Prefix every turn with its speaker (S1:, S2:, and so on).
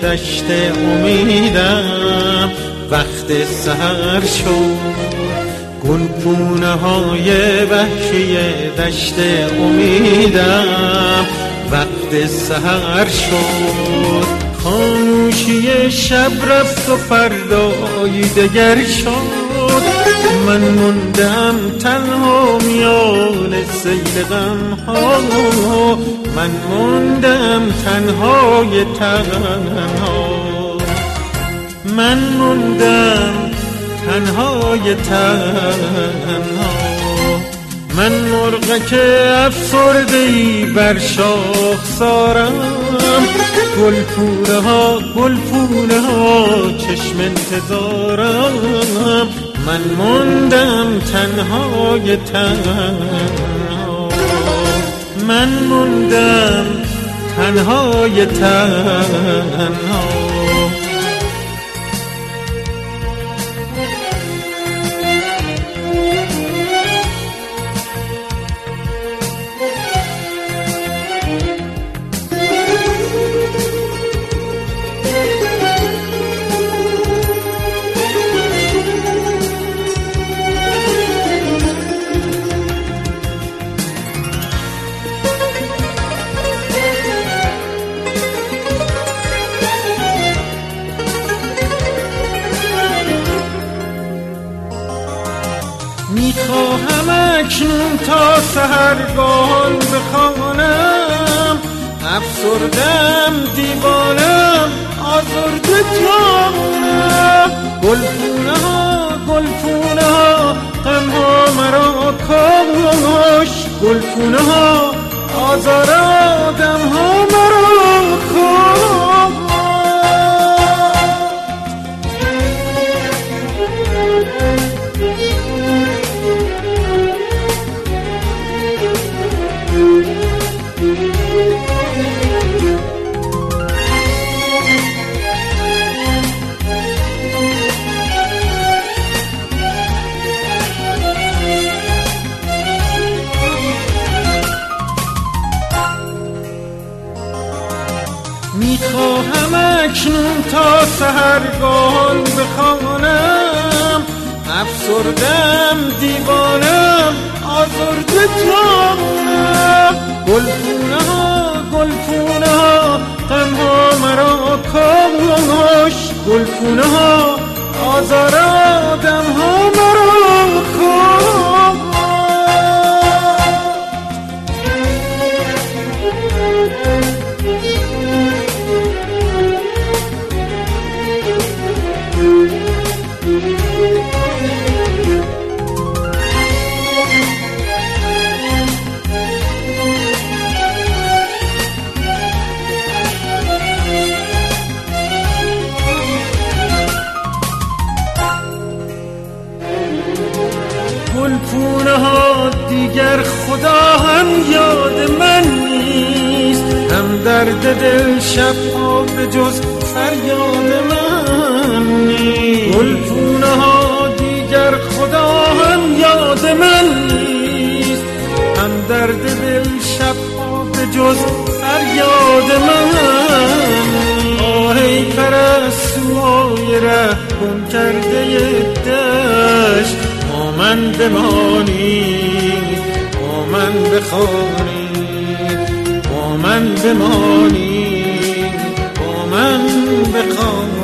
S1: دشت امیدم وقت سحر شد، گلپونه های وحشی دشت امیدم وقت سحر شد. خاموشی شب رفت و فردای دگر شد، من موندم تنها میان سیل غم ها، من موندم تنهای تنها، من موندم تنهای تنها. من مرغک افسرده‌ای بر شاخسارم، گلپونه ها چشم انتظارم، من موندم تنهای تنها، من موندم تنهای تنها. میخواهم اکنون تا سحرگاهان بخوانم، افسردم دیوانم آزرده جانم. گلپونه ها غم ها مرا کاش، گلپونه ها آزار آدم ها مرا کاش. میخواهم اکنون تا سحرگاهان بخوانم، افسردم دیوانم آزرده جانم. گلپونه ها غم ها مرا کاش، گلپونه ها آزار آدم ها مرا کاش. گلپونه ها دیگر خدا هم یاد من نیست، هم درد دل شبها به جز فریاد من نیست. گلپونه ها دیگر خدا هم یاد من نیست، هم درد دل شبها به جز فریاد من نیست. آهی پرستوهای ره گم کرده دشت، با من بمانید، با من بخوانید، با من بمانید، با من بخوانید.